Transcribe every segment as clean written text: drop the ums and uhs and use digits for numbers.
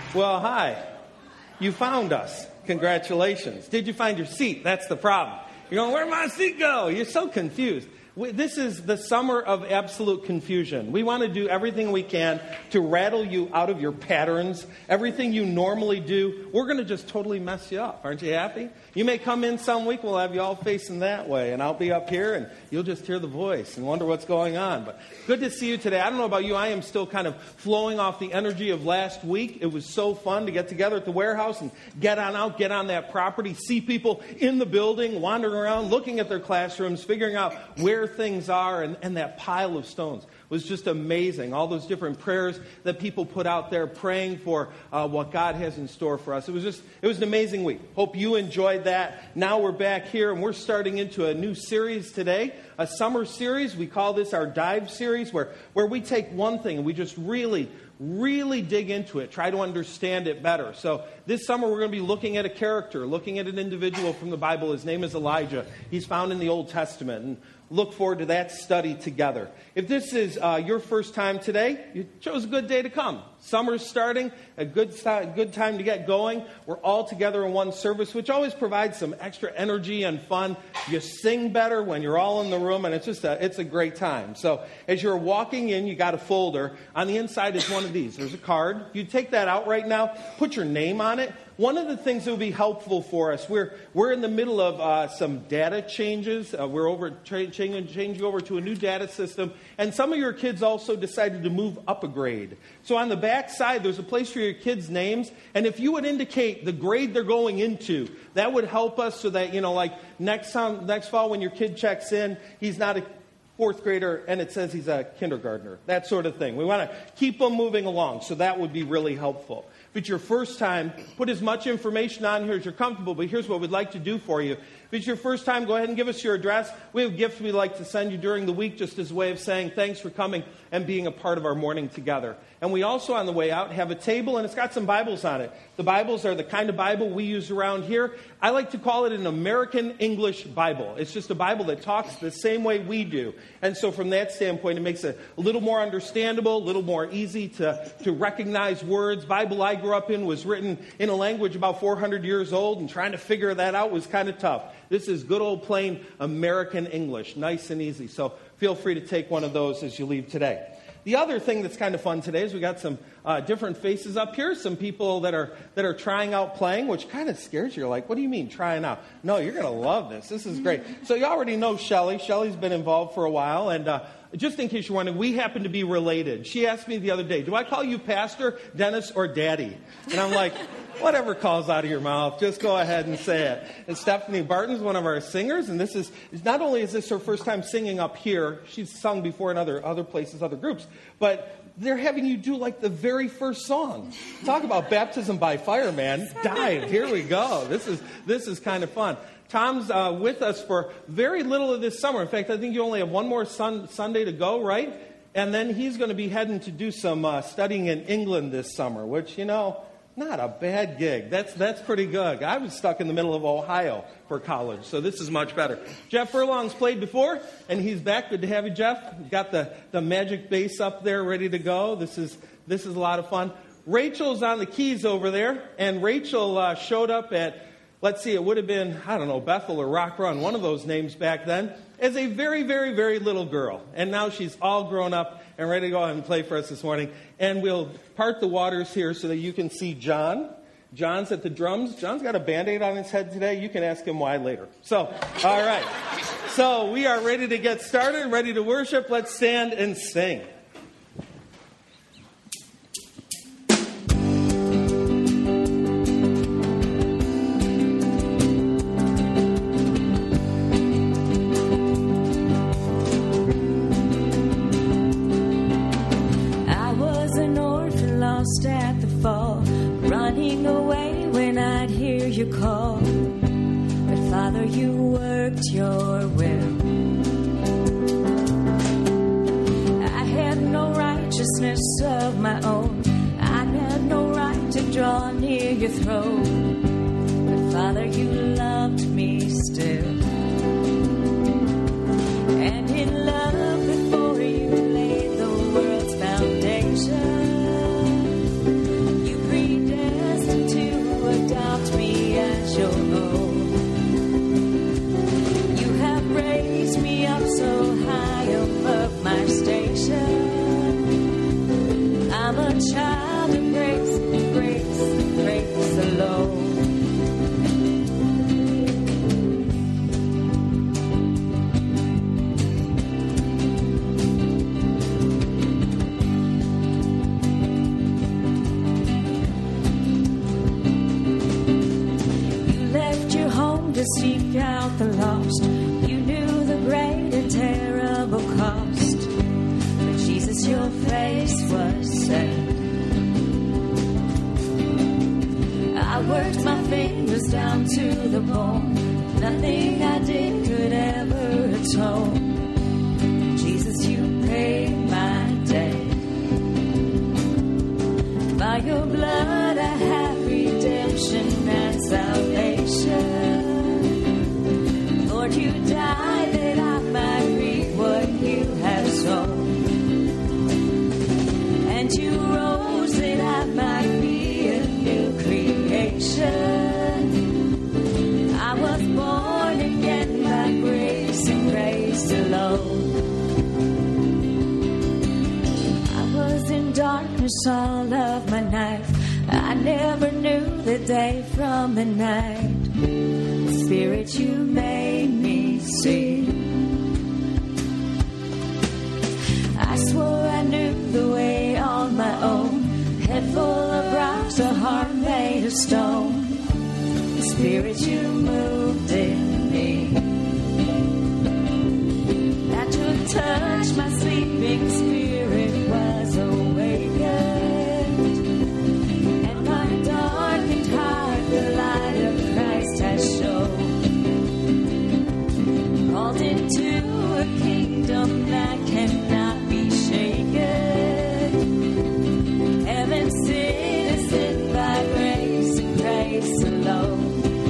Well, hi. You found us. Congratulations. Did you find your seat? That's the problem. You're going, where'd my seat go? You're so confused. This is the summer of absolute confusion. We want to do everything we can to rattle you out of your patterns. Everything you normally do, we're going to just totally mess you up. Aren't you happy? You may come in some week, we'll have you all facing that way, and I'll be up here, and you'll just hear the voice and wonder what's going on. But good to see you today. I don't know about you, I am still kind of flowing off the energy of last week. It was so fun to get together at the warehouse and get on out, get on that property, see people in the building, wandering around, looking at their classrooms, figuring out where things are, and that pile of stones was just amazing. All those different prayers that people put out there praying for what God has in store for us. It was an amazing week. Hope you enjoyed that. Now we're back here and we're starting into a new series today, a summer series. We call this our Dive series where we take one thing and we just really dig into it, try to understand it better. So this summer we're going to be looking at a character, looking at an individual from the Bible. His name is Elijah. He's found in the Old Testament, and look forward to that study together. If this is your first time today, you chose a good day to come. Summer's starting, a good time to get going. We're all together in one service, which always provides some extra energy and fun. You sing better when you're all in the room, and it's a great time. So as you're walking in, you got a folder. On the inside is one of these. There's a card. You take that out right now, put your name on it. One of the things that will be helpful for us, we're in the middle of some data changes. We're changing over to a new data system, and some of your kids also decided to move up a grade. So on the back side, there's a place for your kids' names, and if you would indicate the grade they're going into, that would help us so that, like next fall when your kid checks in, he's not a fourth grader and it says he's a kindergartner, that sort of thing. We want to keep them moving along, so that would be really helpful. If it's your first time, put as much information on here as you're comfortable, but here's what we'd like to do for you. If it's your first time, go ahead and give us your address. We have gifts we'd like to send you during the week just as a way of saying thanks for coming and being a part of our morning together. And we also, on the way out, have a table, and it's got some Bibles on it. The Bibles are the kind of Bible we use around here. I like to call it an American English Bible. It's just a Bible that talks the same way we do. And so from that standpoint, it makes it a little more understandable, a little more easy to recognize words. Bible I grew up in was written in a language about 400 years old, and trying to figure that out was kind of tough. This is good old plain American English, nice and easy. So feel free to take one of those as you leave today. The other thing that's kind of fun today is we got some different faces up here, some people that are trying out playing, which kind of scares you. You're like, what do you mean trying out? No, you're going to love this. This is great. So you already know Shelly. Shelly's been involved for a while, and just in case you're wondering, we happen to be related. She asked me the other day, do I call you Pastor, Dennis, or Daddy? And I'm like, whatever calls out of your mouth, just go ahead and say it. And Stephanie Barton's one of our singers, and this is not only is this her first time singing up here, she's sung before in other places, other groups, but they're having you do like the very first song. Talk about baptism by fire, man. Dive. Here we go. This is kind of fun. Tom's with us for very little of this summer. In fact, I think you only have one more Sunday to go, right? And then he's going to be heading to do some studying in England this summer, which, not a bad gig. That's pretty good. I was stuck in the middle of Ohio for college, so this is much better. Jeff Furlong's played before, and he's back. Good to have you, Jeff. You've got the magic bass up there ready to go. This is a lot of fun. Rachel's on the keys over there, and Rachel showed up at, let's see, it would have been, I don't know, Bethel or Rock Run, one of those names back then, as a very, very, very little girl. And now she's all grown up and ready to go out and play for us this morning. And we'll part the waters here so that you can see John. John's at the drums. John's got a Band-Aid on his head today. You can ask him why later. So, all right. So we are ready to get started, ready to worship. Let's stand and sing. At the fall, running away when I'd hear you call. But Father, you worked your will. I had no righteousness of my own. I had no right to draw near your throne. But Father, you loved me still. And in love before you laid the world's foundation, you predestined down to the bone. Nothing I did could ever atone. Jesus, you paid my debt. By your blood I have redemption and salvation. Lord, you died that I might reap what you have sown. And you rose that I might be a new creation. I was born again by grace and grace alone. I was in darkness all of my life. I never knew the day from the night. Spirit, you made me see. I swore I knew the way on my own. Head full of rocks, a heart made of stone. Spirit, you moved in me. That your touch, my sleeping spirit was awakened. And my darkened heart, the light of Christ has shown. Called into a kingdom that cannot be shaken. Heaven's citizen by grace and grace alone.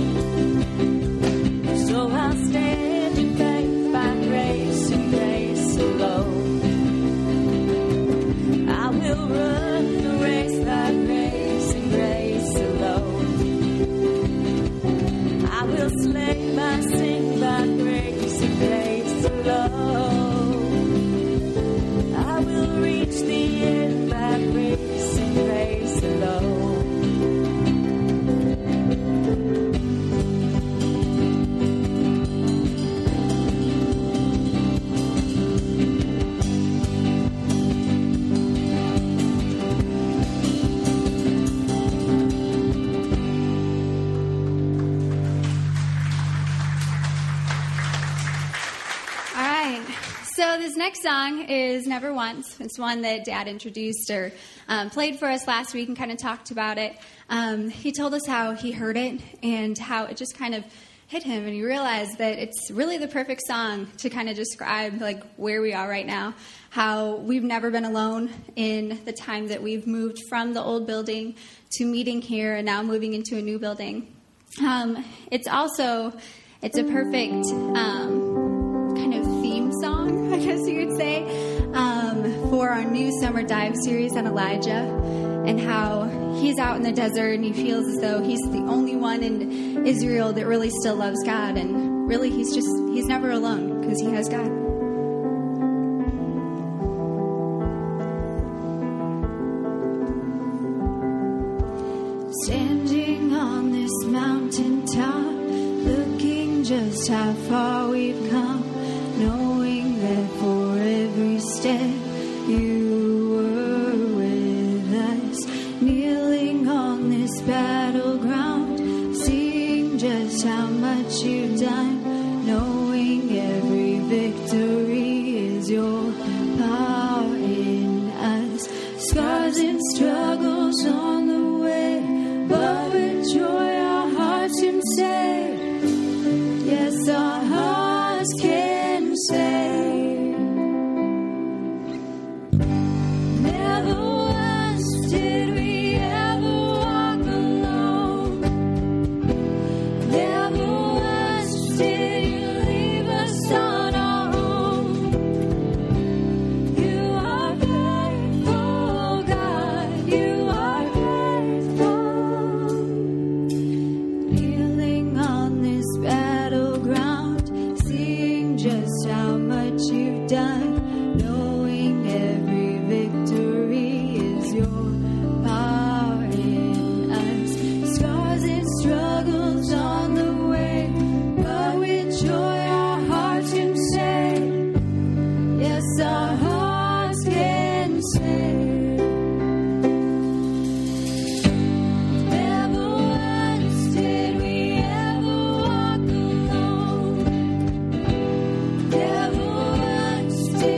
So I'll stand in faith by grace and grace alone. I will run the race by grace and grace alone. I will slay my sin by grace and grace alone. I will reach the end by grace and grace alone. So this next song is Never Once. It's one that Dad introduced or played for us last week and kind of talked about it. He told us how he heard it and how it just kind of hit him, and he realized that it's really the perfect song to kind of describe like where we are right now, how we've never been alone in the time that we've moved from the old building to meeting here and now moving into a new building. It's a perfect kind of theme song, I guess you could say, for our new summer dive series on Elijah, and how he's out in the desert and he feels as though he's the only one in Israel that really still loves God, and really he's never alone because he has God. Standing on this mountaintop, looking just how far we've come, knowing that for every step you were with us, kneeling on this battleground, seeing just how much you've done, knowing every victory is your power in us. Scars and struggles on the way, but with joy our hearts can say, yes, our hearts can say. Never once did we ever walk alone. Never once did you leave us on our own. You are faithful, God, you are faithful. Kneeling on this battleground, seeing just how much you've done, knowing every victory is your power in us. Scars and struggles on the way, but with joy our hearts can say, yes, our hearts can say. Never once did we ever walk alone. Never once did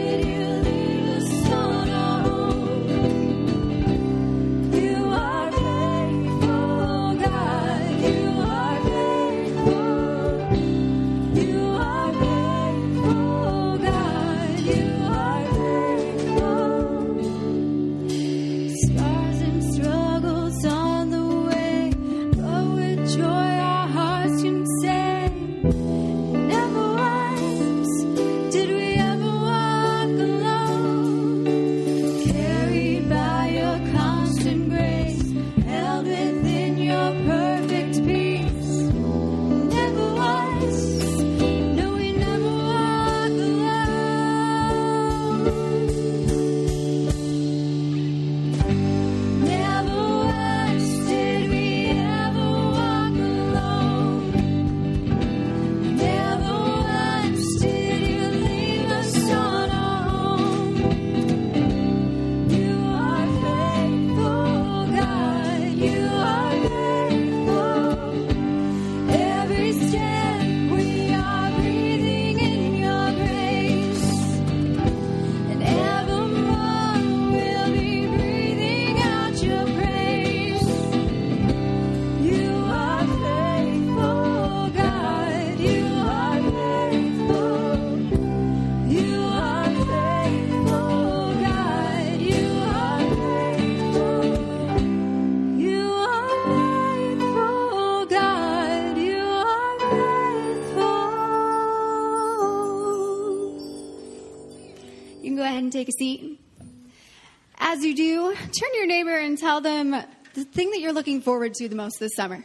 go ahead and take a seat. As you do, turn to your neighbor and tell them the thing that you're looking forward to the most this summer.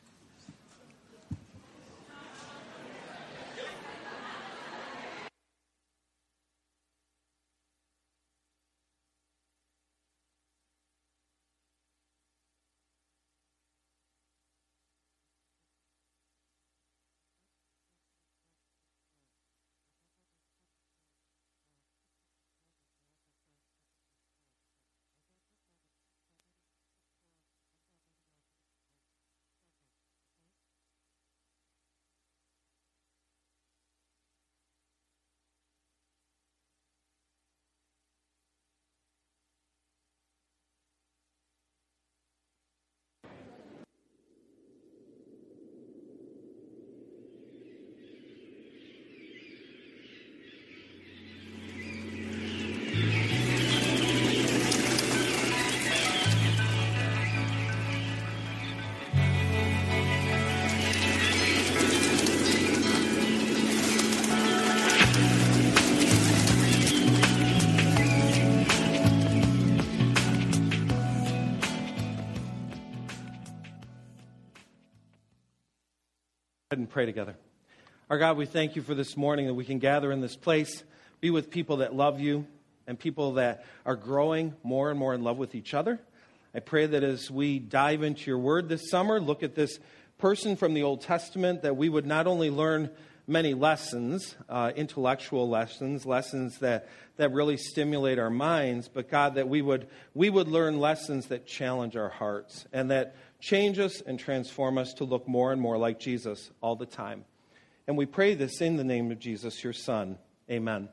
And pray together. Our God, we thank you for this morning that we can gather in this place, be with people that love you and people that are growing more and more in love with each other. I pray that as we dive into your word this summer, look at this person from the Old Testament, that we would not only learn many lessons, intellectual lessons, lessons that really stimulate our minds, but God, that we would learn lessons that challenge our hearts and that change us and transform us to look more and more like Jesus all the time. And we pray this in the name of Jesus, your Son. Amen.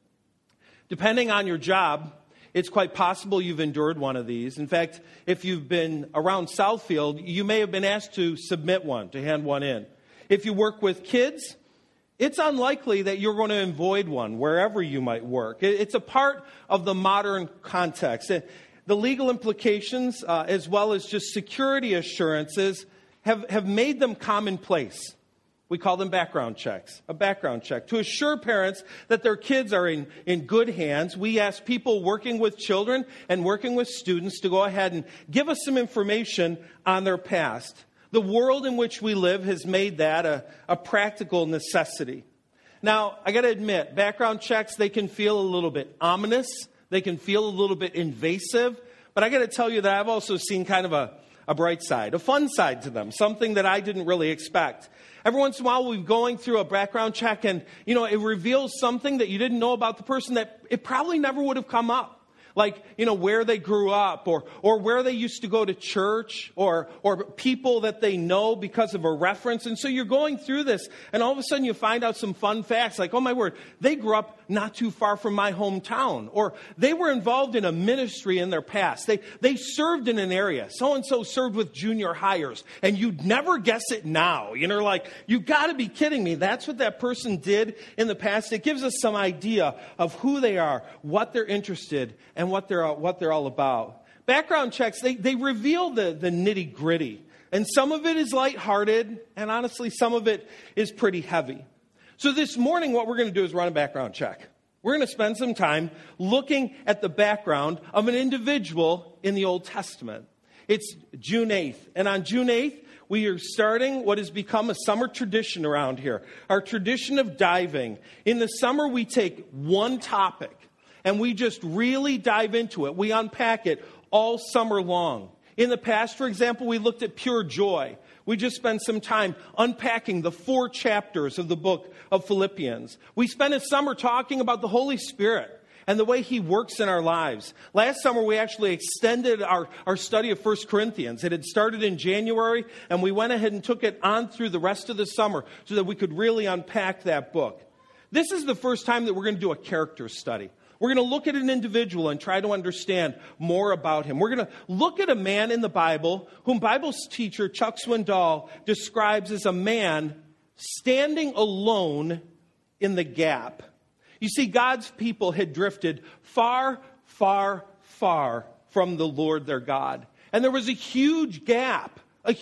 Depending on your job, it's quite possible you've endured one of these. In fact, if you've been around Southfield, you may have been asked to submit one, to hand one in. If you work with kids, it's unlikely that you're going to avoid one wherever you might work. It's a part of the modern context. The legal implications, as well as just security assurances, have made them commonplace. We call them background checks. A background check. To assure parents that their kids are in good hands, we ask people working with children and working with students to go ahead and give us some information on their past. The world in which we live has made that a practical necessity. Now, I got to admit, background checks, they can feel a little bit ominous. They can feel a little bit invasive. But I got to tell you that I've also seen kind of a bright side, a fun side to them, something that I didn't really expect. Every once in a while, we're going through a background check and, it reveals something that you didn't know about the person that it probably never would have come up. Like, where they grew up or where they used to go to church or people that they know because of a reference. And so you're going through this and all of a sudden you find out some fun facts like, oh my word, they grew up not too far from my hometown, or they were involved in a ministry in their past. They served in an area. So-and-so served with junior hires, and you'd never guess it now. Like, you got to be kidding me. That's what that person did in the past. It gives us some idea of who they are, what they're interested, and what they're all about. Background checks, they reveal the nitty-gritty. And some of it is lighthearted, and honestly, some of it is pretty heavy. So this morning, what we're going to do is run a background check. We're going to spend some time looking at the background of an individual in the Old Testament. It's June 8th. And on June 8th, we are starting what has become a summer tradition around here, our tradition of diving. In the summer, we take one topic, and we just really dive into it. We unpack it all summer long. In the past, for example, we looked at pure joy. We just spent some time unpacking the 4 chapters of the book of Philippians. We spent a summer talking about the Holy Spirit and the way He works in our lives. Last summer, we actually extended our study of 1 Corinthians. It had started in January, and we went ahead and took it on through the rest of the summer so that we could really unpack that book. This is the first time that we're going to do a character study. We're going to look at an individual and try to understand more about him. We're going to look at a man in the Bible whom Bible teacher Chuck Swindoll describes as a man standing alone in the gap. You see, God's people had drifted far, far, far from the Lord their God. And there was a huge gap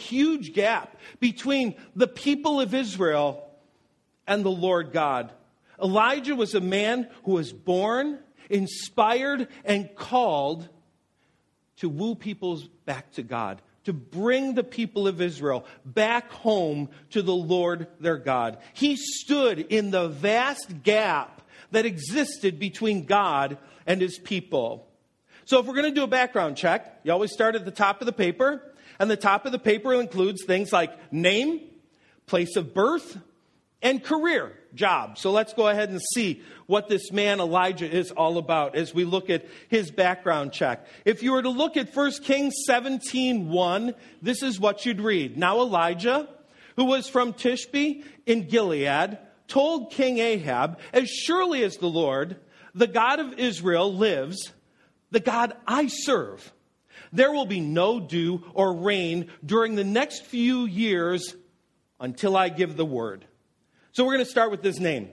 between the people of Israel and the Lord God. Elijah was a man who was born inspired and called to woo people back to God, to bring the people of Israel back home to the Lord their God. He stood in the vast gap that existed between God and his people. So if we're going to do a background check, you always start at the top of the paper. And the top of the paper includes things like name, place of birth, and career, job. So let's go ahead and see what this man Elijah is all about as we look at his background check. If you were to look at 1 Kings 17:1, this is what you'd read. Now Elijah, who was from Tishbe in Gilead, told King Ahab, as surely as the Lord, the God of Israel, lives, the God I serve, there will be no dew or rain during the next few years until I give the word. So we're going to start with this name.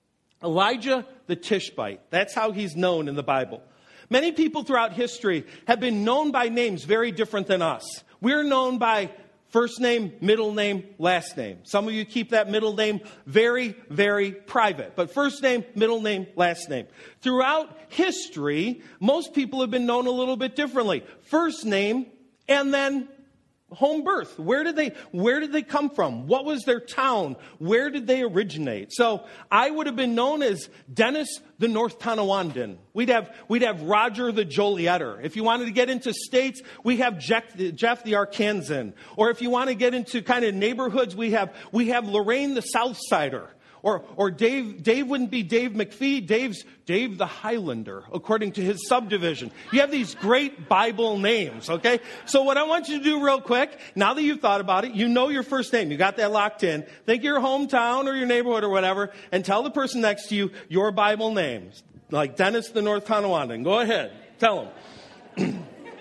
Elijah the Tishbite. That's how he's known in the Bible. Many people throughout history have been known by names very different than us. We're known by first name, middle name, last name. Some of you keep that middle name very, very private. But first name, middle name, last name. Throughout history, most people have been known a little bit differently. First name and then home birth. Where did they come from? What was their town? Where did they originate? So I would have been known as Dennis the North Tonawondan. We'd have Roger the Jolietter. If you wanted to get into states, we have Jeff the Arkansan. Or if you want to get into kind of neighborhoods, we have Lorraine the Southsider. Or Dave wouldn't be Dave McPhee. Dave's Dave the Highlander, according to his subdivision. You have these great Bible names, okay? So what I want you to do real quick, now that you've thought about it, you know your first name. You got that locked in. Think your hometown or your neighborhood or whatever, and tell the person next to you your Bible names. Like Dennis the North Tonawondan. Go ahead. Tell him.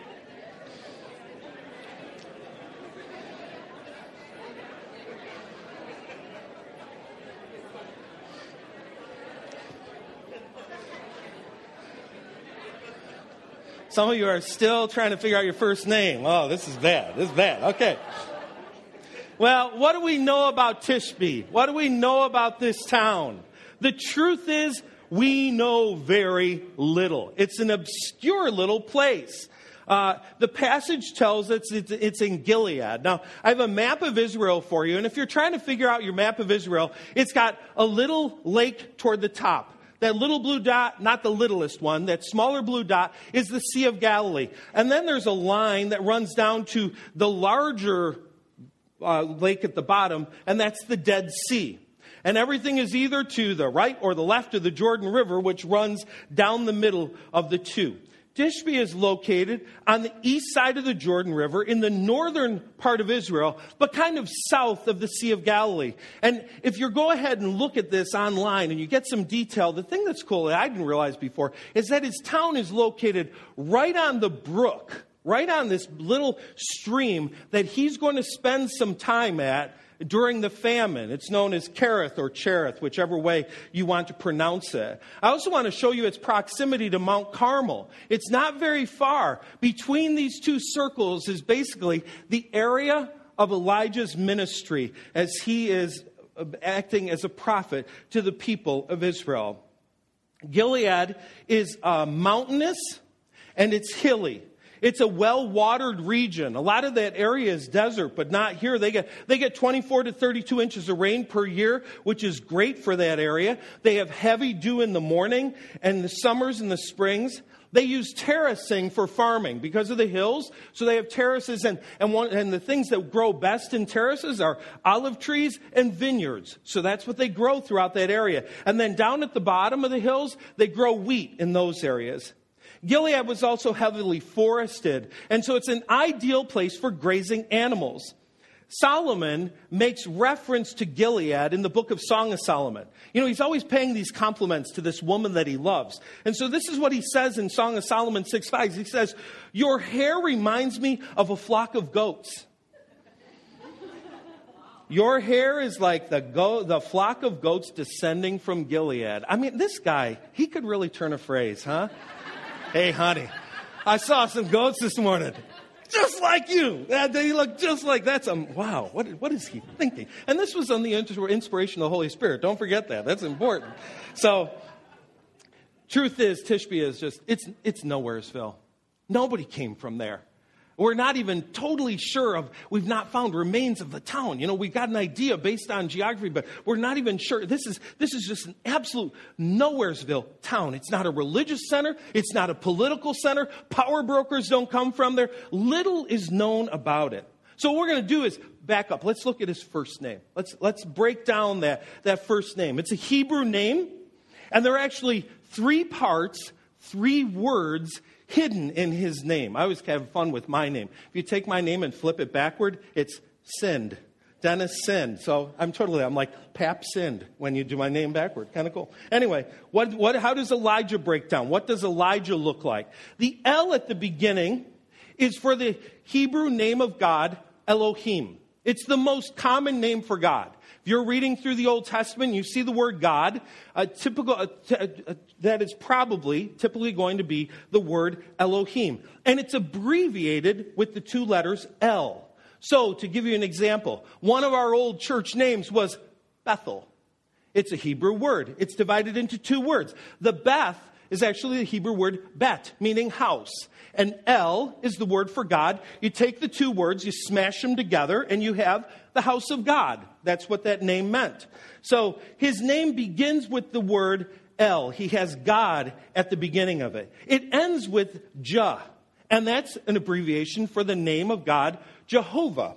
Some of you are still trying to figure out your first name. Oh, this is bad. This is bad. Okay. Well, what do we know about Tishbe? What do we know about this town? The truth is, we know very little. It's an obscure little place. The passage tells us it's in Gilead. Now, I have a map of Israel for you, and if you're trying to figure out your map of Israel, it's got a little lake toward the top. That little blue dot, not the littlest one, that smaller blue dot is the Sea of Galilee. And then there's a line that runs down to the larger lake at the bottom, and that's the Dead Sea. And everything is either to the right or the left of the Jordan River, which runs down the middle of the two. Tishbe is located on the east side of the Jordan River in the northern part of Israel, but kind of south of the Sea of Galilee. And if you go ahead and look at this online and you get some detail, the thing that's cool that I didn't realize before is that his town is located right on the brook, right on this little stream that he's going to spend some time at during the famine. It's known as Kerith or Cherith, whichever way you want to pronounce it. I also want to show you its proximity to Mount Carmel. It's not very far. Between these two circles is basically the area of Elijah's ministry as he is acting as a prophet to the people of Israel. Gilead is mountainous and it's hilly. It's a well-watered region. A lot of that area is desert, but not here. They get 24 to 32 inches of rain per year, which is great for that area. They have heavy dew in the morning and the summers and the springs. They use terracing for farming because of the hills. So they have terraces, and the things that grow best in terraces are olive trees and vineyards. So that's what they grow throughout that area. And then down at the bottom of the hills, they grow wheat in those areas. Gilead was also heavily forested, and so it's an ideal place for grazing animals. Solomon makes reference to Gilead in the book of Song of Solomon. You know, he's always paying these compliments to this woman that he loves. And so this is what he says in Song of Solomon 6:5. He says, "Your hair reminds me of a flock of goats." Your hair is like the flock of goats descending from Gilead. I mean, this guy, he could really turn a phrase, huh? Hey, honey, I saw some goats this morning. Just like you. They look just like that's wow. What is he thinking? And this was on the inspiration of the Holy Spirit. Don't forget that. That's important. So Truth is, Tishbe is just, it's Nowheresville. Nobody came from there. We're not even totally sure we've not found remains of the town. We've got an idea based on geography, but we're not even sure. This is just an absolute Nowheresville town. It's not a religious center. It's not a political center. Power brokers don't come from there. Little is known about it. So what we're going to do is back up. Let's look at his first name. Let's break down that first name. It's a Hebrew name, and there are actually 3 parts, 3 words hidden in his name. I always have fun with my name. If you take my name and flip it backward, it's Sind. Dennis Sind. So I'm like Pap Sind when you do my name backward. Kind of cool. Anyway, how does Elijah break down? What does Elijah look like? The L at the beginning is for the Hebrew name of God, Elohim. It's the most common name for God. If you're reading through the Old Testament, you see the word God, that is typically going to be the word Elohim. And it's abbreviated with the 2 letters L. So, to give you an example, one of our old church names was Bethel. It's a Hebrew word. It's divided into 2 words. The Beth is actually the Hebrew word bet, meaning house. And El is the word for God. You take the 2 words, you smash them together, and you have the house of God. That's what that name meant. So his name begins with the word El. He has God at the beginning of it. It ends with Jah, and that's an abbreviation for the name of God, Jehovah.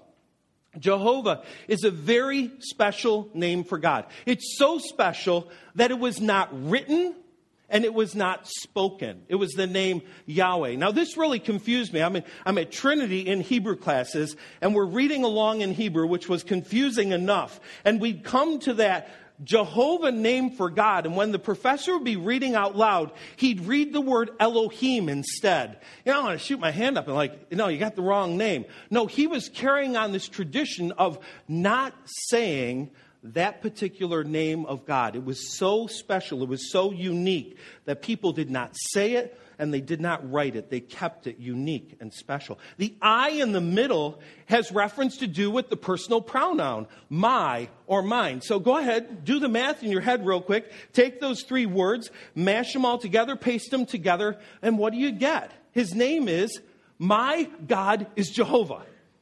Jehovah is a very special name for God. It's so special that it was not written and it was not spoken. It was the name Yahweh. Now, this really confused me. I'm at Trinity in Hebrew classes, and we're reading along in Hebrew, which was confusing enough. And we'd come to that Jehovah name for God, and when the professor would be reading out loud, he'd read the word Elohim instead. I want to shoot my hand up and no, you got the wrong name. No, he was carrying on this tradition of not saying that particular name of God. It was so special, it was so unique that people did not say it and they did not write it. They kept it unique and special. The I in the middle has reference to do with the personal pronoun, my or mine. So go ahead, do the math in your head real quick. Take those 3 words, mash them all together, paste them together, and what do you get? His name is, my God is Jehovah.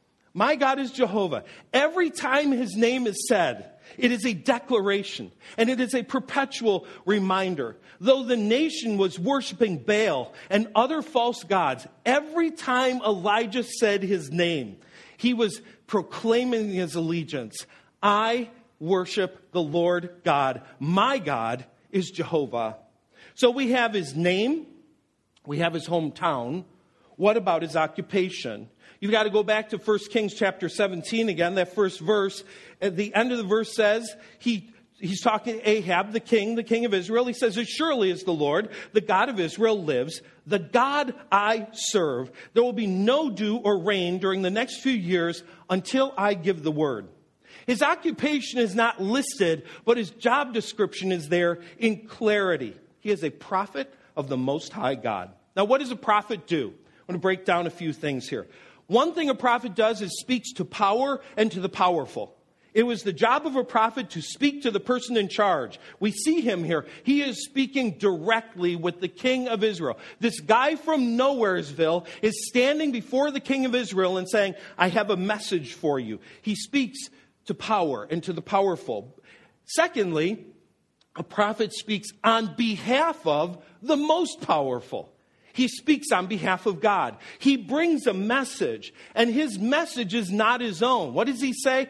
My God is Jehovah. Every time his name is said, it is a declaration, and it is a perpetual reminder. Though the nation was worshiping Baal and other false gods, every time Elijah said his name, he was proclaiming his allegiance. I worship the Lord God. My God is Jehovah. So we have his name. We have his hometown. What about his occupation? You've got to go back to 1 Kings chapter 17 again, that first verse. At the end of the verse says, he's talking to Ahab, the king of Israel. He says, as surely as the Lord, the God of Israel lives, the God I serve, there will be no dew or rain during the next few years until I give the word. His occupation is not listed, but his job description is there in clarity. He is a prophet of the Most High God. Now, what does a prophet do? I'm going to break down a few things here. One thing a prophet does is speaks to power and to the powerful. It was the job of a prophet to speak to the person in charge. We see him here. He is speaking directly with the king of Israel. This guy from Nowheresville is standing before the king of Israel and saying, I have a message for you. He speaks to power and to the powerful. Secondly, a prophet speaks on behalf of the most powerful. He speaks on behalf of God. He brings a message, and his message is not his own. What does he say?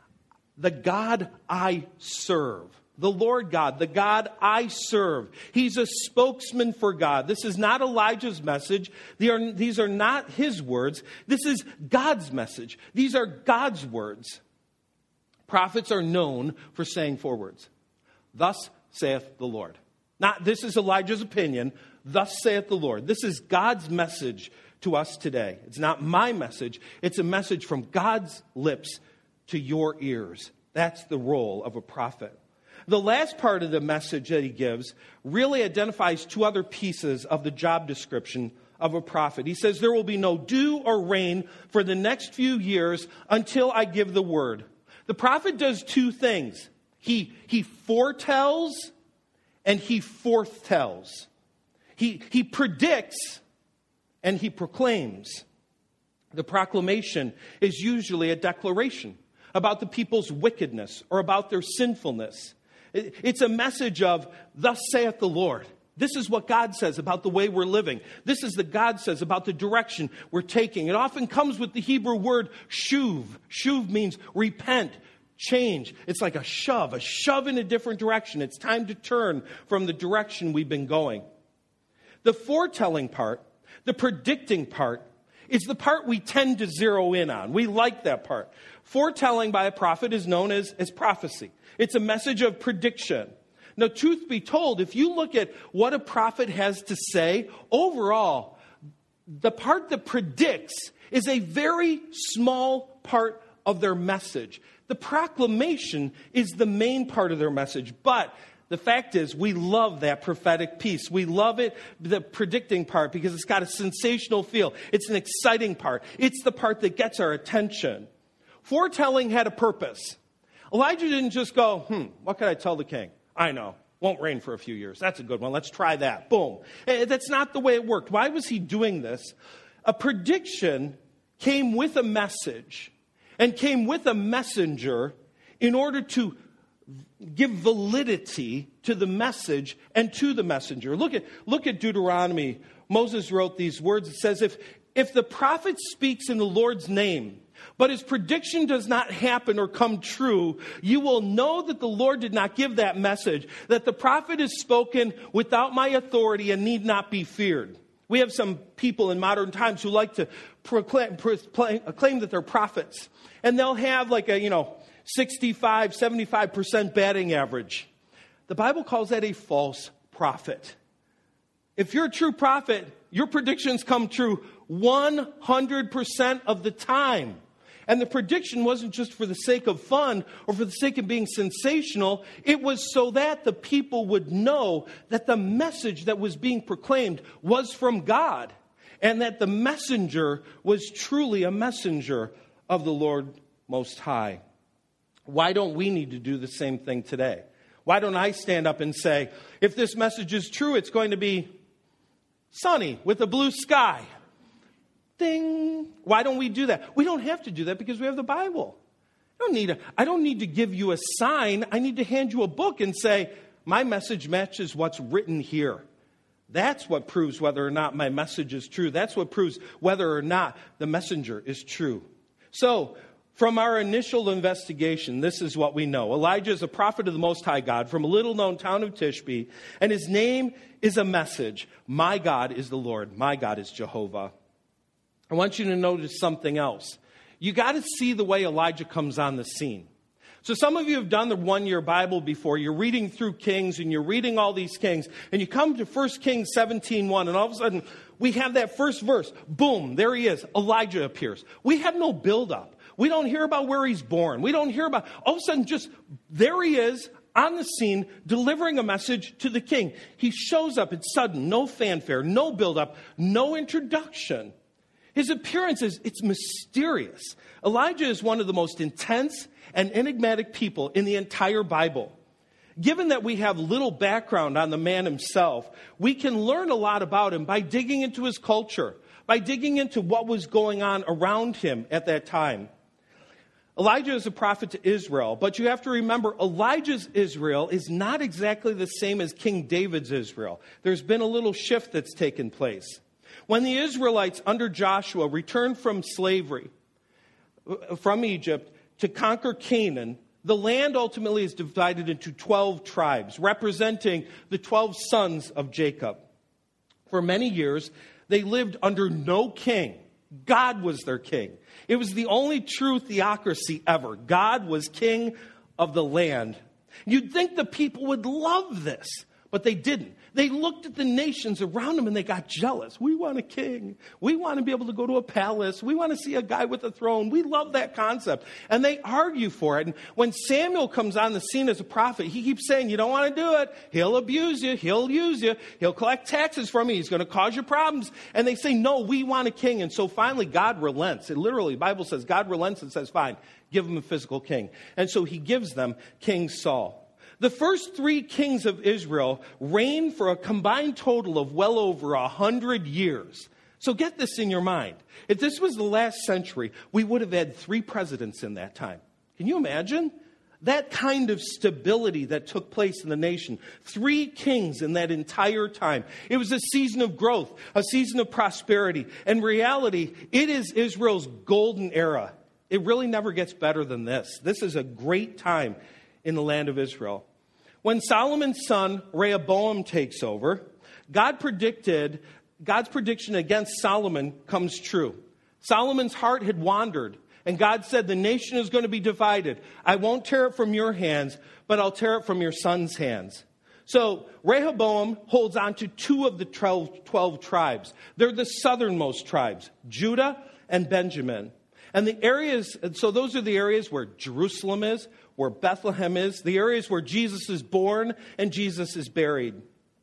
The God I serve. The Lord God, the God I serve. He's a spokesman for God. This is not Elijah's message. These are not his words. This is God's message. These are God's words. Prophets are known for saying 4 words. Thus saith the Lord. Not this is Elijah's opinion. Thus saith the Lord. This is God's message to us today. It's not my message. It's a message from God's lips to your ears. That's the role of a prophet. The last part of the message that he gives really identifies 2 other pieces of the job description of a prophet. He says, there will be no dew or rain for the next few years until I give the word. The prophet does 2 things. He foretells and he forthtells. He predicts and he proclaims. The proclamation is usually a declaration about the people's wickedness or about their sinfulness. It's a message of, thus saith the Lord. This is what God says about the way we're living. This is what God says about the direction we're taking. It often comes with the Hebrew word shuv. Shuv means repent, change. It's like a shove in a different direction. It's time to turn from the direction we've been going. The foretelling part, the predicting part, is the part we tend to zero in on. We like that part. Foretelling by a prophet is known as prophecy. It's a message of prediction. Now, truth be told, if you look at what a prophet has to say, overall, the part that predicts is a very small part of their message. The proclamation is the main part of their message. But the fact is, we love that prophetic piece. We love it, the predicting part, because it's got a sensational feel. It's an exciting part. It's the part that gets our attention. Foretelling had a purpose. Elijah didn't just go, what can I tell the king? I know. Won't rain for a few years. That's a good one. Let's try that. Boom. That's not the way it worked. Why was he doing this? A prediction came with a message and came with a messenger in order to give validity to the message and to the messenger. Look at Deuteronomy. Moses wrote these words. It says, if the prophet speaks in the Lord's name, but his prediction does not happen or come true, you will know that the Lord did not give that message, that the prophet is spoken without my authority and need not be feared. We have some people in modern times who like to claim that they're prophets. And they'll have like a, 65, 75% batting average. The Bible calls that a false prophet. If you're a true prophet, your predictions come true 100% of the time. And the prediction wasn't just for the sake of fun or for the sake of being sensational. It was so that the people would know that the message that was being proclaimed was from God and that the messenger was truly a messenger of the Lord Most High. Why don't we need to do the same thing today? Why don't I stand up and say, if this message is true, it's going to be sunny with a blue sky? Ding. Why don't we do that? We don't have to do that because we have the Bible. I don't need to give you a sign. I need to hand you a book and say, my message matches what's written here. That's what proves whether or not my message is true. That's what proves whether or not the messenger is true. So, from our initial investigation, this is what we know. Elijah is a prophet of the Most High God from a little-known town of Tishbe, and his name is a message. My God is the Lord. My God is Jehovah. I want you to notice something else. You got to see the way Elijah comes on the scene. So some of you have done the one-year Bible before. You're reading through Kings, and you're reading all these kings, and you come to 1 Kings 17:1, and all of a sudden, we have that first verse. Boom, there he is. Elijah appears. We have no build-up. We don't hear about where he's born. We don't hear about, all of a sudden, just there he is on the scene delivering a message to the king. He shows up. It's sudden, no fanfare, no build-up, no introduction. His appearance it's mysterious. Elijah is one of the most intense and enigmatic people in the entire Bible. Given that we have little background on the man himself, we can learn a lot about him by digging into his culture, by digging into what was going on around him at that time. Elijah is a prophet to Israel, but you have to remember Elijah's Israel is not exactly the same as King David's Israel. There's been a little shift that's taken place. When the Israelites under Joshua returned from slavery from Egypt to conquer Canaan, the land ultimately is divided into 12 tribes, representing the 12 sons of Jacob. For many years, they lived under no king. God was their king. It was the only true theocracy ever. God was king of the land. You'd think the people would love this, but they didn't. They looked at the nations around them and they got jealous. We want a king. We want to be able to go to a palace. We want to see a guy with a throne. We love that concept. And they argue for it. And when Samuel comes on the scene as a prophet, he keeps saying, you don't want to do it. He'll abuse you. He'll use you. He'll collect taxes from you. He's going to cause you problems. And they say, no, we want a king. And so finally God relents. It literally, the Bible says God relents and says, fine, give them a physical king. And so he gives them King Saul. The first 3 kings of Israel reigned for a combined total of well over 100 years. So get this in your mind. If this was the last century, we would have had 3 presidents in that time. Can you imagine? That kind of stability that took place in the nation. 3 kings in that entire time. It was a season of growth, a season of prosperity. In reality, it is Israel's golden era. It really never gets better than this. This is a great time in the land of Israel. When Solomon's son Rehoboam takes over, God's prediction against Solomon comes true. Solomon's heart had wandered, and God said, the nation is going to be divided. I won't tear it from your hands, but I'll tear it from your son's hands. So Rehoboam holds on to 2 of the 12 tribes. They're the southernmost tribes, Judah and Benjamin. And the areas, so those are the areas where Jerusalem is, where Bethlehem is, the areas where Jesus is born and Jesus is buried.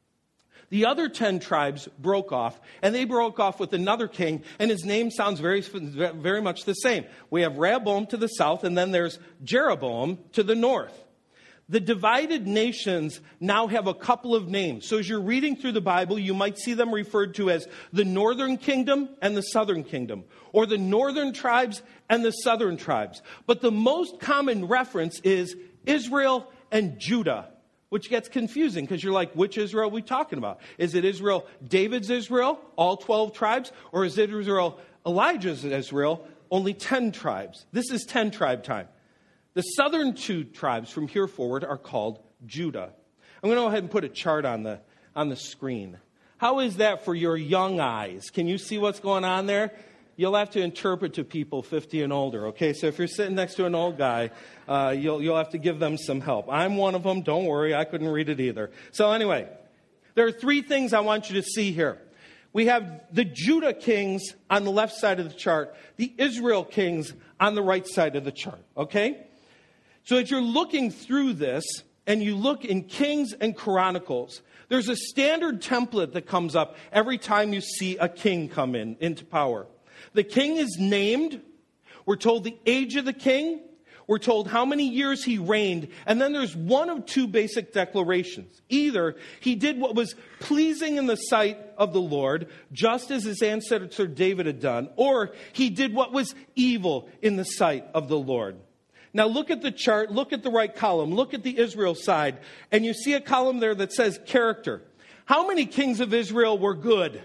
The other 10 tribes broke off, and they broke off with another king, and his name sounds very, very much the same. We have Rehoboam to the south, and then there's Jeroboam to the north. The divided nations now have a couple of names. So as you're reading through the Bible, you might see them referred to as the northern kingdom and the southern kingdom, or the northern tribes and the southern tribes. But the most common reference is Israel and Judah, which gets confusing because you're like, which Israel are we talking about? Is it Israel, David's Israel, all 12 tribes? Or is it Israel, Elijah's Israel, only 10 tribes? This is 10-tribe time. The southern 2 tribes from here forward are called Judah. I'm going to go ahead and put a chart on the screen. How is that for your young eyes? Can you see what's going on there? You'll have to interpret to people 50 and older, okay? So if you're sitting next to an old guy, you'll have to give them some help. I'm one of them. Don't worry. I couldn't read it either. So anyway, there are 3 things I want you to see here. We have the Judah kings on the left side of the chart, the Israel kings on the right side of the chart, okay? So as you're looking through this, and you look in Kings and Chronicles, there's a standard template that comes up every time you see a king come into power. The king is named. We're told the age of the king. We're told how many years he reigned. And then there's one of 2 basic declarations. Either he did what was pleasing in the sight of the Lord, just as his ancestor David had done, or he did what was evil in the sight of the Lord. Now look at the chart, look at the right column, look at the Israel side, and you see a column there that says character. How many kings of Israel were good?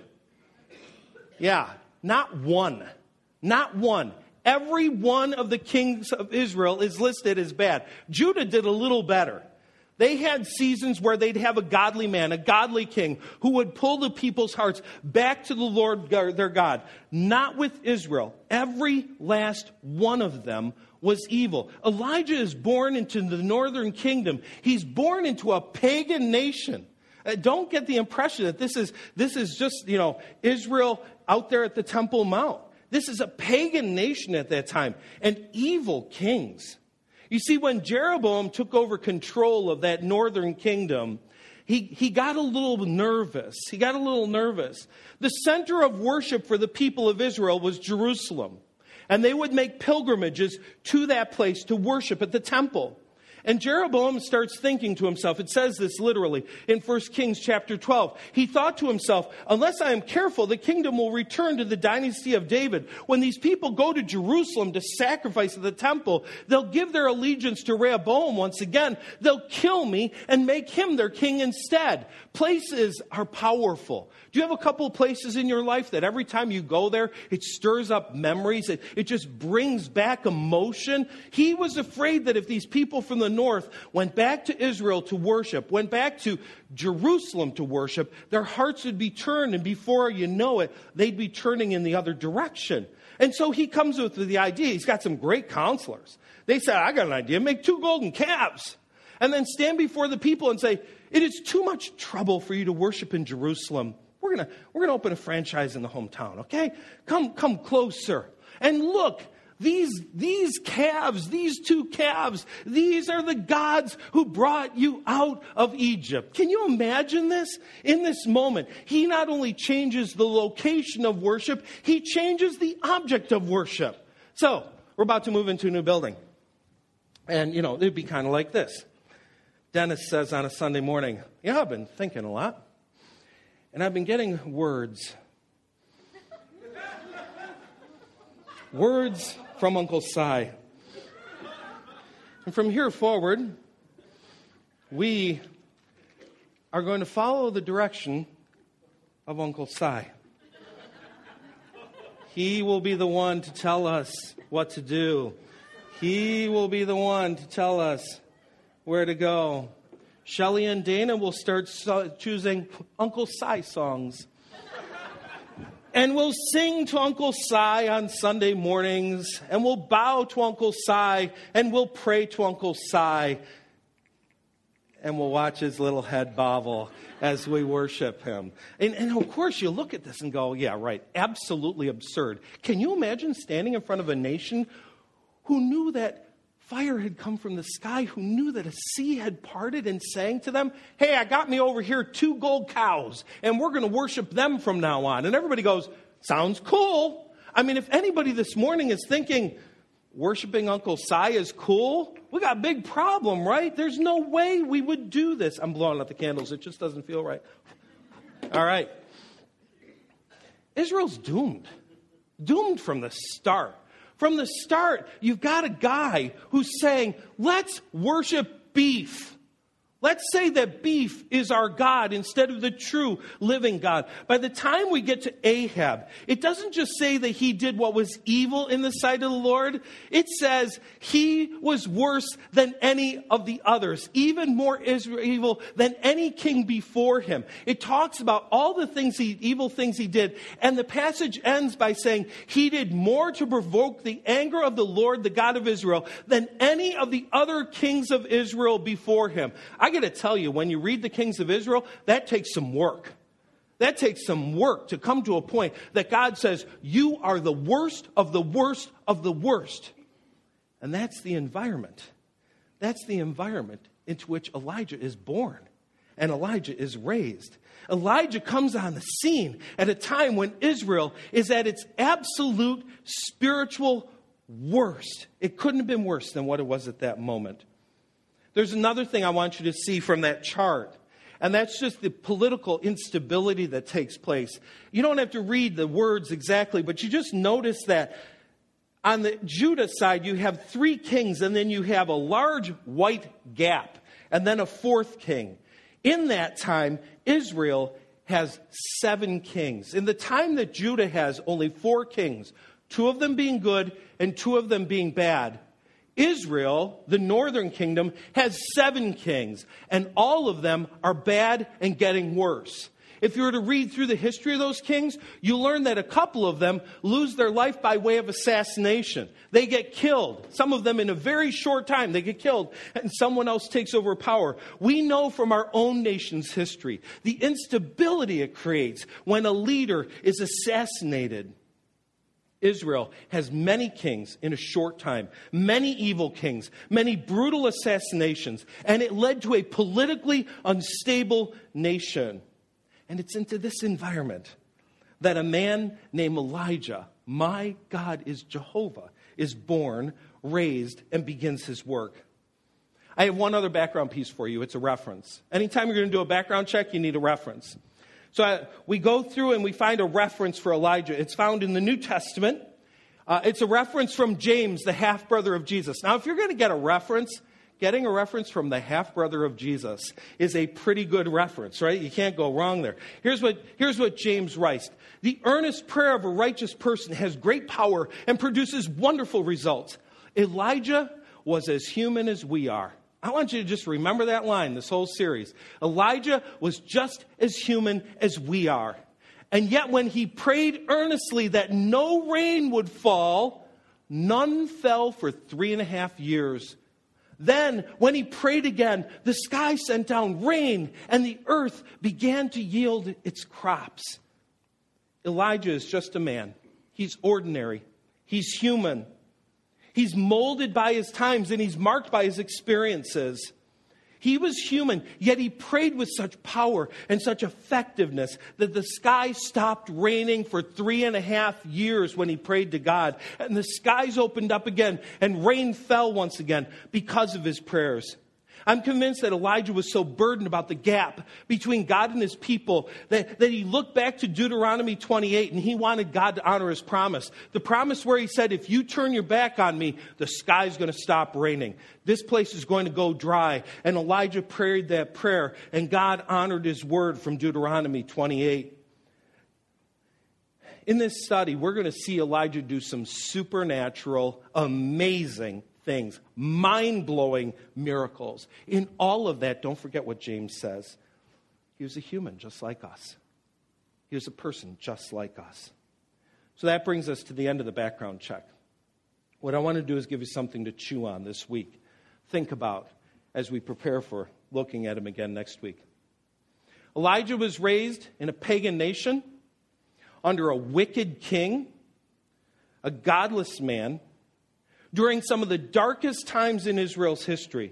Yeah, not one. Not one. Every one of the kings of Israel is listed as bad. Judah did a little better. They had seasons where they'd have a godly man, a godly king, who would pull the people's hearts back to the Lord their God. Not with Israel. Every last one of them was evil. Elijah is born into the northern kingdom. He's born into a pagan nation. Don't get the impression that this is just, Israel out there at the Temple Mount. This is a pagan nation at that time, and evil kings. You see, when Jeroboam took over control of that northern kingdom, he got a little nervous. The center of worship for the people of Israel was Jerusalem. And they would make pilgrimages to that place to worship at the temple. And Jeroboam starts thinking to himself, it says this literally in 1 Kings chapter 12. He thought to himself, unless I am careful, the kingdom will return to the dynasty of David. When these people go to Jerusalem to sacrifice at the temple, they'll give their allegiance to Rehoboam once again. They'll kill me and make him their king instead. Places are powerful. Do you have a couple of places in your life that every time you go there, it stirs up memories? It just brings back emotion? He was afraid that if these people from the north went back to Israel to worship, went back to Jerusalem to worship, their hearts would be turned, and before you know it, they'd be turning in the other direction. And so he comes with the idea. He's got some great counselors. They said, I got an idea. Make 2 golden calves. And then stand before the people and say, it is too much trouble for you to worship in Jerusalem. We're gonna open a franchise in the hometown, okay? Come closer. And look, these calves, these 2 calves, these are the gods who brought you out of Egypt. Can you imagine this? In this moment, he not only changes the location of worship, he changes the object of worship. So, we're about to move into a new building. And, it'd be kind of like this. Dennis says on a Sunday morning, I've been thinking a lot. And I've been getting words. Words from Uncle Si. And from here forward, we are going to follow the direction of Uncle Si. He will be the one to tell us what to do. He will be the one to tell us where to go. Shelley and Dana will start choosing Uncle Si songs. And we'll sing to Uncle Si on Sunday mornings. And we'll bow to Uncle Si. And we'll pray to Uncle Si. And we'll watch his little head bobble as we worship him. And of course, you look at this and go, yeah, right, absolutely absurd. Can you imagine standing in front of a nation who knew that fire had come from the sky, who knew that a sea had parted and saying to them, hey, I got me over here 2 gold cows, and we're going to worship them from now on. And everybody goes, sounds cool. I mean, if anybody this morning is thinking worshiping Uncle Si is cool, we got a big problem, right? There's no way we would do this. I'm blowing out the candles. It just doesn't feel right. All right. Israel's doomed. Doomed from the start. From the start, you've got a guy who's saying, let's worship beef. Let's say that beef is our God instead of the true living God. By the time we get to Ahab, it doesn't just say that he did what was evil in the sight of the Lord. It says he was worse than any of the others, even more evil than any king before him. It talks about all the evil things he did. And the passage ends by saying he did more to provoke the anger of the Lord, the God of Israel, than any of the other kings of Israel before him. I got to tell you, when you read the kings of Israel, that takes some work. That takes some work to come to a point that God says, you are the worst of the worst of the worst. And that's the environment. That's the environment into which Elijah is born and Elijah is raised. Elijah comes on the scene at a time when Israel is at its absolute spiritual worst. It couldn't have been worse than what it was at that moment. There's another thing I want you to see from that chart, and that's just the political instability that takes place. You don't have to read the words exactly, but you just notice that on the Judah side, you have 3 kings, and then you have a large white gap, and then a 4th king. In that time, Israel has 7 kings. In the time that Judah has only 4 kings, 2 of them being good and 2 of them being bad, Israel, the northern kingdom, has 7 kings, and all of them are bad and getting worse. If you were to read through the history of those kings, you learn that a couple of them lose their life by way of assassination. They get killed. Some of them in a very short time, they get killed, and someone else takes over power. We know from our own nation's history the instability it creates when a leader is assassinated. Israel has many kings in a short time, many evil kings, many brutal assassinations, and it led to a politically unstable nation. And it's into this environment that a man named Elijah, my God is Jehovah, is born, raised, and begins his work. I have one other background piece for you. It's a reference. Anytime you're going to do a background check, you need a reference. So we go through and we find a reference for Elijah. It's found in the New Testament. It's a reference from James, the half-brother of Jesus. Now, if you're going to get a reference, getting a reference from the half-brother of Jesus is a pretty good reference, right? You can't go wrong there. Here's what James writes. The earnest prayer of a righteous person has great power and produces wonderful results. Elijah was as human as we are. I want you to just remember that line, this whole series. Elijah was just as human as we are. And yet when he prayed earnestly that no rain would fall, none fell for 3.5 years. Then, when he prayed again, the sky sent down rain and the earth began to yield its crops. Elijah is just a man. He's ordinary. He's human. He's molded by his times and he's marked by his experiences. He was human, yet he prayed with such power and such effectiveness that the sky stopped raining for 3.5 years when he prayed to God. And the skies opened up again and rain fell once again because of his prayers. I'm convinced that Elijah was so burdened about the gap between God and his people that he looked back to Deuteronomy 28 and he wanted God to honor his promise. The promise where he said, if you turn your back on me, the sky's going to stop raining. This place is going to go dry. And Elijah prayed that prayer, and God honored his word from Deuteronomy 28. In this study, we're going to see Elijah do some supernatural, amazing things, mind-blowing miracles. In all of that, don't forget what James says. He was a human just like us. He was a person just like us. So that brings us to the end of the background check. What I want to do is give you something to chew on this week. Think about as we prepare for looking at him again next week. Elijah was raised in a pagan nation under a wicked king, a godless man, during some of the darkest times in Israel's history.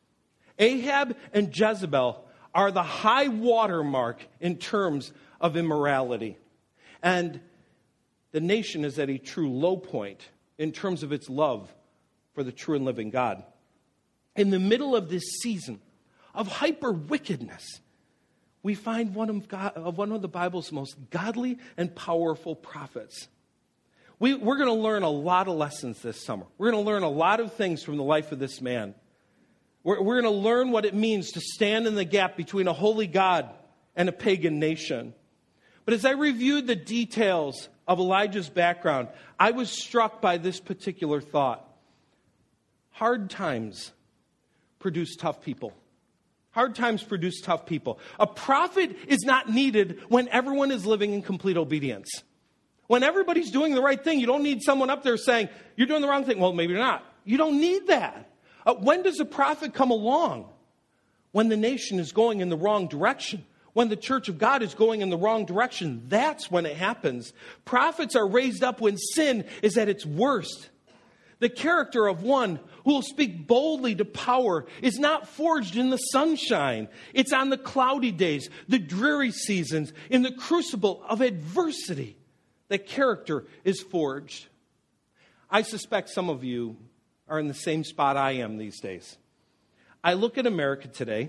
Ahab and Jezebel are the high watermark in terms of immorality. And the nation is at a true low point in terms of its love for the true and living God. In the middle of this season of hyper wickedness, we find one of the Bible's most godly and powerful prophets. We're going to learn a lot of lessons this summer. We're going to learn a lot of things from the life of this man. We're going to learn what it means to stand in the gap between a holy God and a pagan nation. But as I reviewed the details of Elijah's background, I was struck by this particular thought. Hard times produce tough people. Hard times produce tough people. A prophet is not needed when everyone is living in complete obedience. When everybody's doing the right thing, you don't need someone up there saying, you're doing the wrong thing. Well, maybe you're not. You don't need that. When does a prophet come along? When the nation is going in the wrong direction. When the church of God is going in the wrong direction. That's when it happens. Prophets are raised up when sin is at its worst. The character of one who will speak boldly to power is not forged in the sunshine. It's on the cloudy days, the dreary seasons, in the crucible of adversity that character is forged. I suspect some of you are in the same spot I am these days. I look at America today,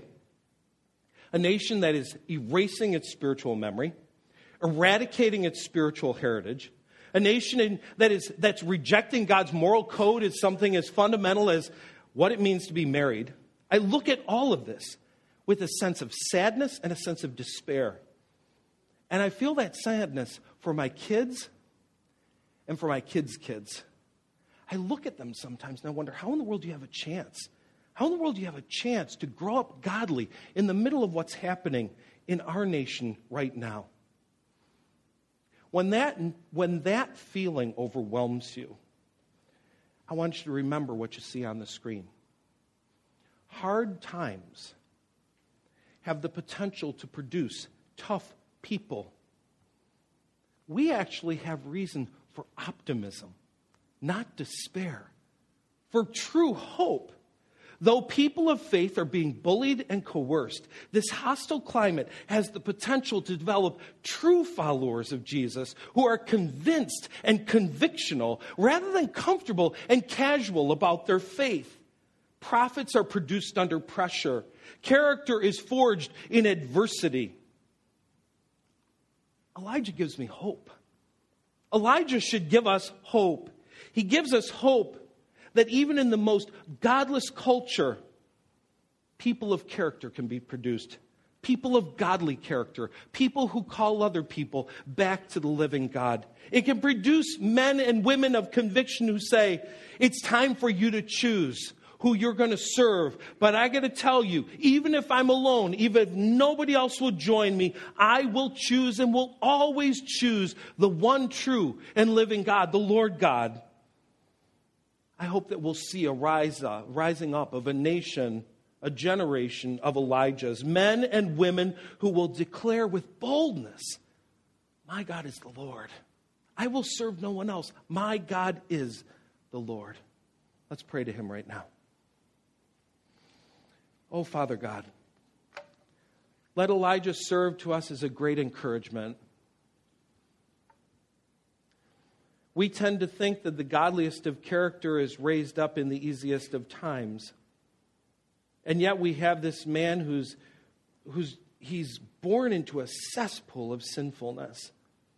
a nation that is erasing its spiritual memory, eradicating its spiritual heritage, a nation that's rejecting God's moral code as something as fundamental as what it means to be married. I look at all of this with a sense of sadness and a sense of despair. And I feel that sadness for my kids and for my kids' kids. I look at them sometimes and I wonder, how in the world do you have a chance? How in the world do you have a chance to grow up godly in the middle of what's happening in our nation right now? When that feeling overwhelms you, I want you to remember what you see on the screen. Hard times have the potential to produce tough people. We actually have reason for optimism, not despair, for true hope. Though people of faith are being bullied and coerced, this hostile climate has the potential to develop true followers of Jesus who are convinced and convictional rather than comfortable and casual about their faith. Prophets are produced under pressure. Character is forged in adversity. Elijah gives me hope. Elijah should give us hope. He gives us hope that even in the most godless culture, people of character can be produced. People of godly character. People who call other people back to the living God. It can produce men and women of conviction who say, it's time for you to choose who you're going to serve. But I got to tell you, even if I'm alone, even if nobody else will join me, I will choose and will always choose the one true and living God, the Lord God. I hope that we'll see a rising up of a nation, a generation of Elijahs, men and women who will declare with boldness, my God is the Lord. I will serve no one else. My God is the Lord. Let's pray to him right now. Oh, Father God, let Elijah serve to us as a great encouragement. We tend to think that the godliest of character is raised up in the easiest of times. And yet we have this man he's born into a cesspool of sinfulness.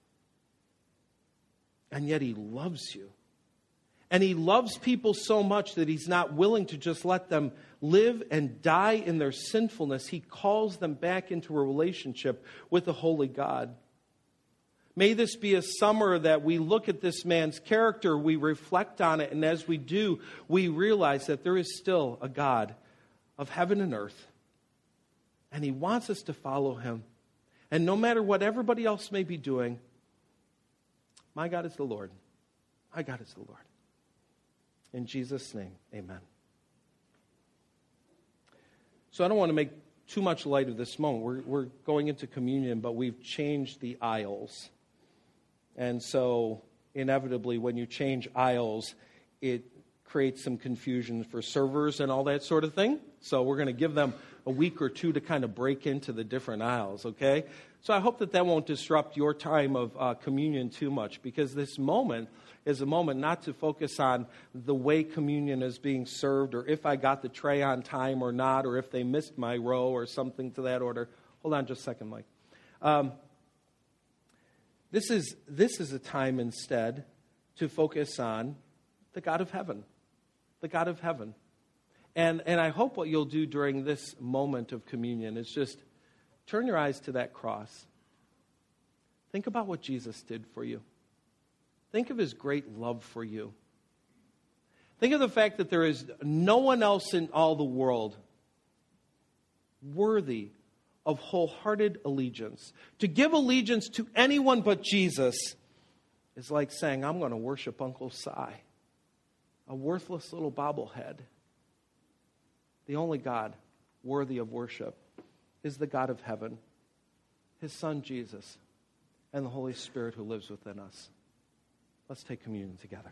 And yet he loves you. And he loves people so much that he's not willing to just let them live and die in their sinfulness. He calls them back into a relationship with the holy God. May this be a summer that we look at this man's character, we reflect on it, and as we do, we realize that there is still a God of heaven and earth. And he wants us to follow him. And no matter what everybody else may be doing, my God is the Lord. My God is the Lord. In Jesus' name, amen. So I don't want to make too much light of this moment. We're going into communion, but we've changed the aisles. And so inevitably, when you change aisles, it creates some confusion for servers and all that sort of thing. So we're going to give them a week or two to kind of break into the different aisles, okay? So I hope that won't disrupt your time of communion too much, because this moment is a moment not to focus on the way communion is being served, or if I got the tray on time or not, or if they missed my row or something to that order. Hold on just a second, Mike. This is a time instead to focus on the God of heaven. The God of heaven. And I hope what you'll do during this moment of communion is just turn your eyes to that cross. Think about what Jesus did for you. Think of his great love for you. Think of the fact that there is no one else in all the world worthy of wholehearted allegiance. To give allegiance to anyone but Jesus is like saying, I'm going to worship Uncle Si, a worthless little bobblehead. The only God worthy of worship is the God of heaven, his Son Jesus, and the Holy Spirit who lives within us. Let's take communion together.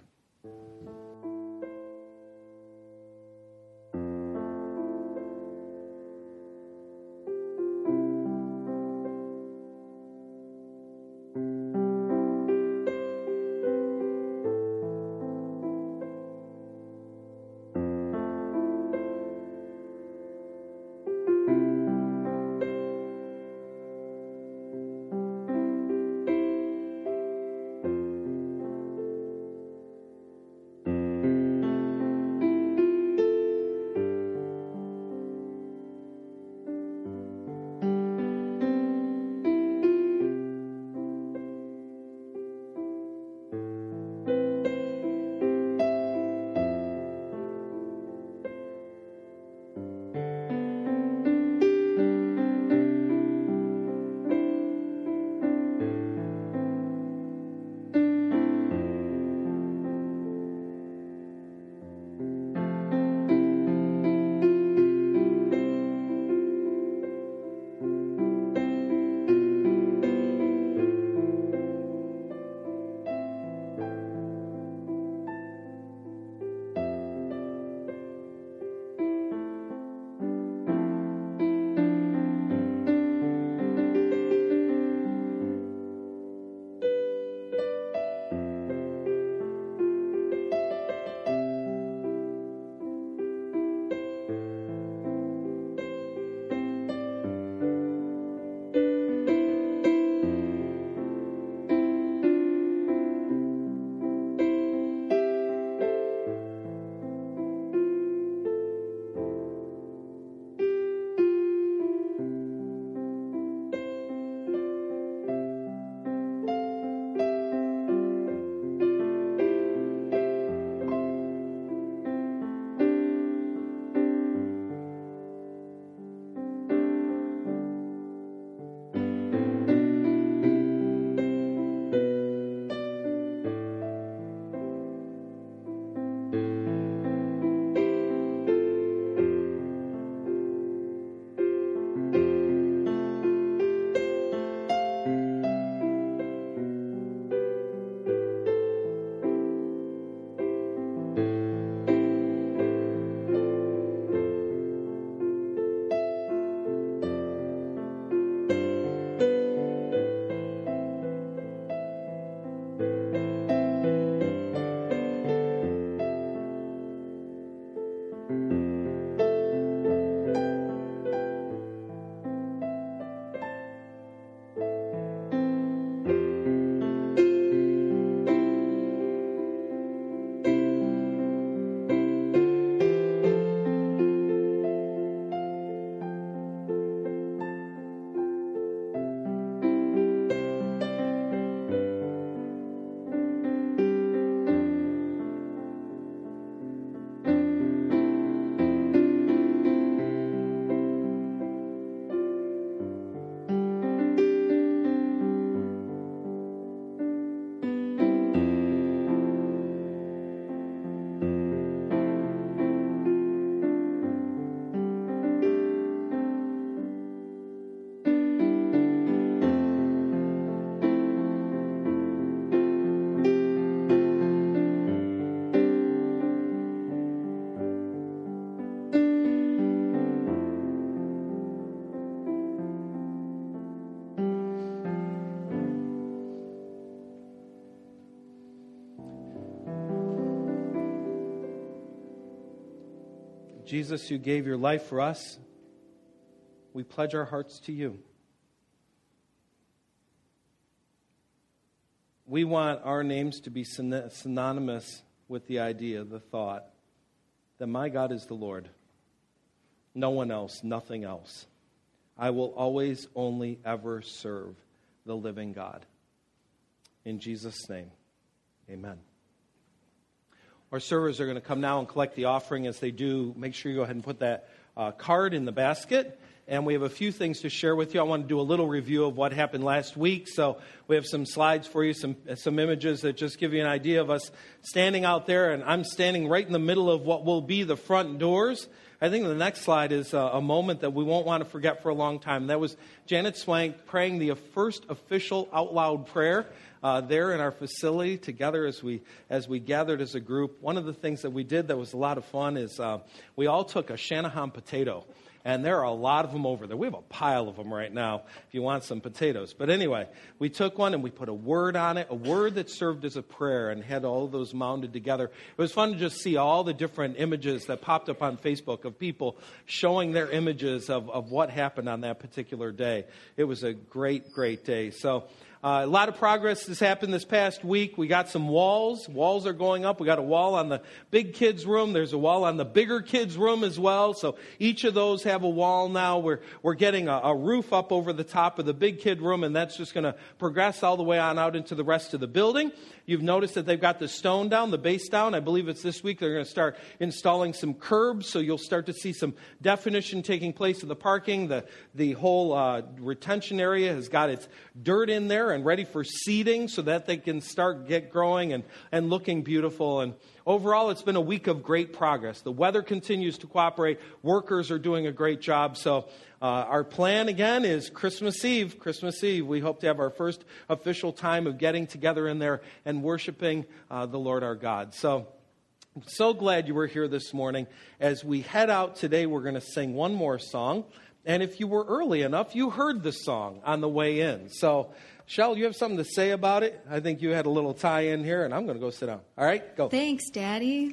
Jesus, you gave your life for us. We pledge our hearts to you. We want our names to be synonymous with the idea, the thought, that my God is the Lord. No one else, nothing else. I will always, only, ever serve the living God. In Jesus' name, amen. Our servers are going to come now and collect the offering. As they do, make sure you go ahead and put that card in the basket. And we have a few things to share with you. I want to do a little review of what happened last week. So we have some slides for you, some images that just give you an idea of us standing out there. And I'm standing right in the middle of what will be the front doors. I think the next slide is a moment that we won't want to forget for a long time. That was Janet Swank praying the first official out loud prayer there in our facility together as we gathered as a group. One of the things that we did that was a lot of fun is we all took a Shanahan potato. And there are a lot of them over there. We have a pile of them right now if you want some potatoes. But anyway, we took one and we put a word on it, a word that served as a prayer and had all of those mounded together. It was fun to just see all the different images that popped up on Facebook of people showing their images of what happened on that particular day. It was a great, great day. So a lot of progress has happened this past week. We got some walls. Walls are going up. We got a wall on the big kids' room. There's a wall on the bigger kids' room as well. So each of those have a wall now. We're getting a roof up over the top of the big kid room, and that's just going to progress all the way on out into the rest of the building. You've noticed that they've got the stone down, the base down. I believe it's this week they're going to start installing some curbs, so you'll start to see some definition taking place of the parking. The whole retention area has got its dirt in there and ready for seeding so that they can get growing and looking beautiful. And overall, it's been a week of great progress. The weather continues to cooperate. Workers are doing a great job. So our plan, again, is Christmas Eve. Christmas Eve, we hope to have our first official time of getting together in there and worshiping the Lord our God. So I'm so glad you were here this morning. As we head out today, we're going to sing one more song. And if you were early enough, you heard the song on the way in. So, Shell, you have something to say about it? I think you had a little tie-in here, and I'm going to go sit down. All right, go. Thanks, Daddy.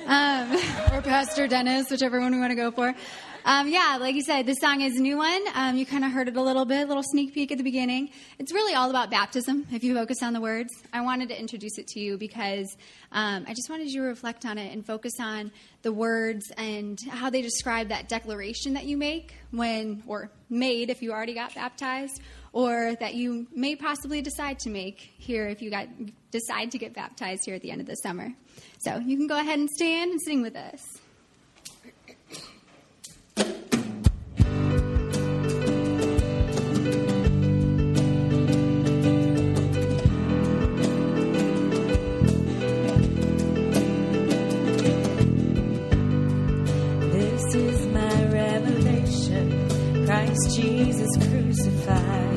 Or Pastor Dennis, whichever one we want to go for. Yeah, like you said, this song is a new one. You kind of heard it a little sneak peek at the beginning. It's really all about baptism, if you focus on the words. I wanted to introduce it to you because I just wanted you to reflect on it and focus on the words and how they describe that declaration that you make or made if you already got baptized, or that you may possibly decide to make here if you decide to get baptized here at the end of the summer. So you can go ahead and stand and sing with us. This is my revelation, Christ Jesus crucified.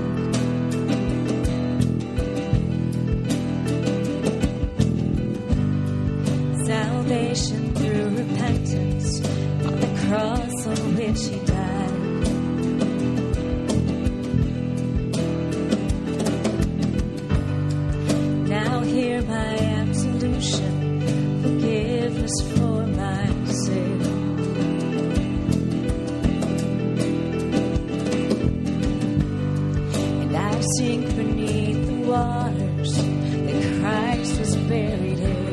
Salvation through repentance on the cross on which he died. Now hear my absolution, forgiveness for my sin. And I sink beneath the waters that Christ was buried in.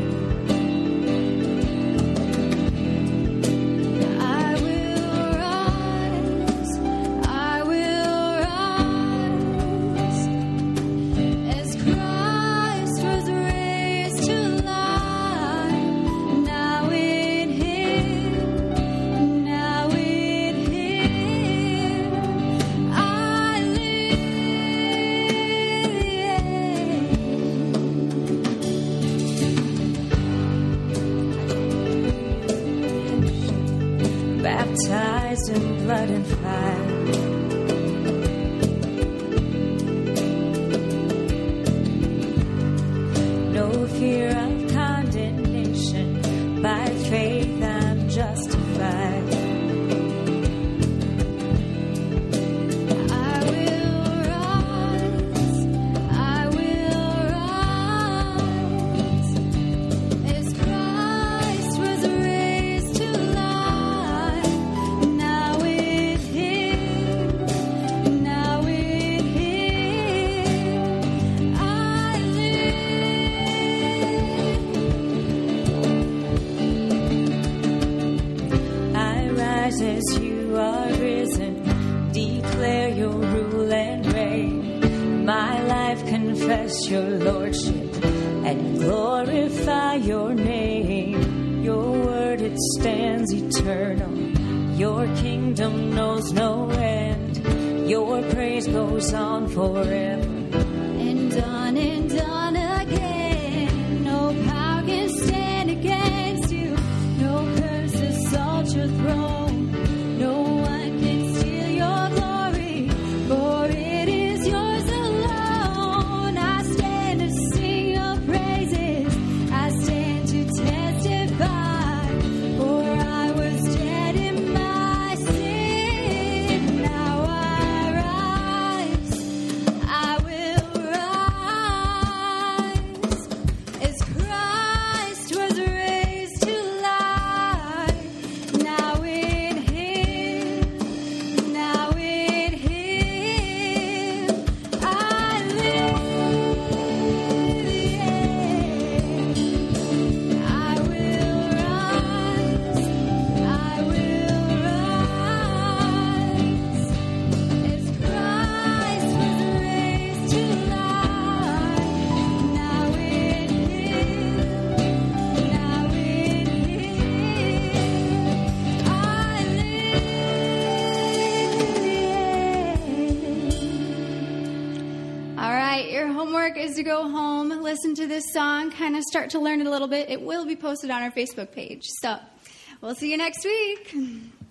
Baptized in blood and fire. No fear of condemnation. By faith I'm justified. life confess your lordship and glorify your name. Your word, it stands eternal. Your kingdom knows no end. Your praise goes on forever. And on again. No power can stand against you. No curse assault your throne. No one can steal your glory, for it is yours alone. I stand to sing your praises. I stand to testify, for I was dead in my sin. Now I rise. I will rise as Christ was raised to life. Now in Him, I live. I will rise. I will rise as Christ was raised to life. Now in Him, I live. All right, your homework is to go home, listen to this song, kind of start to learn it a little bit. It will be posted on our Facebook page. So we'll see you next week.